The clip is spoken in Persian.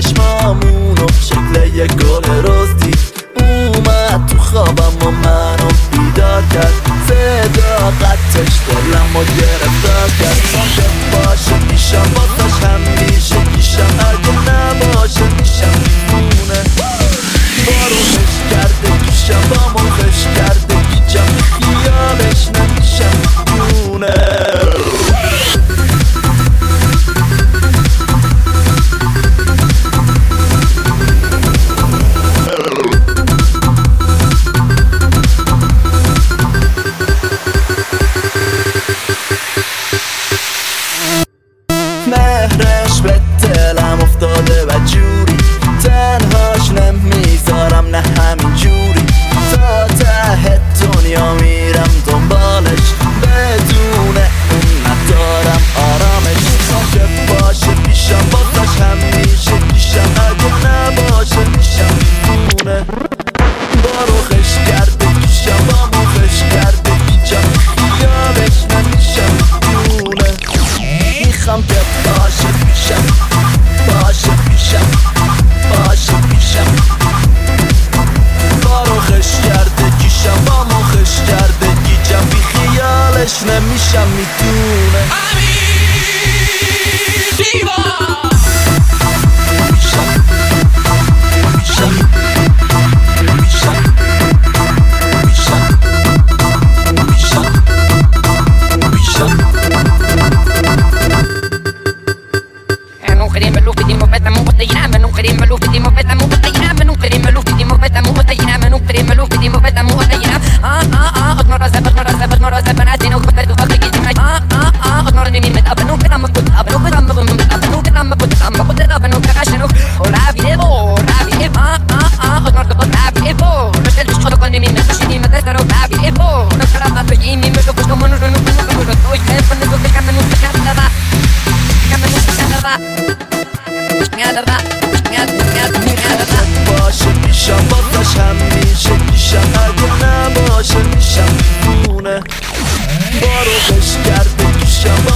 چشمامونو شکل یک گل روز دید. اومد تو خوابم و منو بیدار کرد، صداقتش دلم و گرفتار کرد. که باشه پیشم واسش همیشه پیشم، اگه نباشه پیشم میمونه. بارونش کرده پیشم، بامو خش کرده گیجم، خیالش نمیشم میمونه. مهرش به دلم افتاده و جوری تنهاش نمیذارم، نه همین جوری تا ته دنیا میرم دنبالش، بدون اون ندارم آرامش. که باشه پیشم واسش همیشه پیشم، اگه نباشه پیشم میمونه. بارو خش کرده پیشم، بامو خش کرده پیشم، خیالش نمیشم میمونه. میخوام که باشه پیشم، باشه پیشم، باشه پیشم. بارو خش کرده کیشم، بامو خش کرده گیجم، بی خیالش نمیشم میدونه. باشه پیشم واسش همیشه پیشم، اگه نباشه پیشم میمونه. بارو خش کرده پیشم.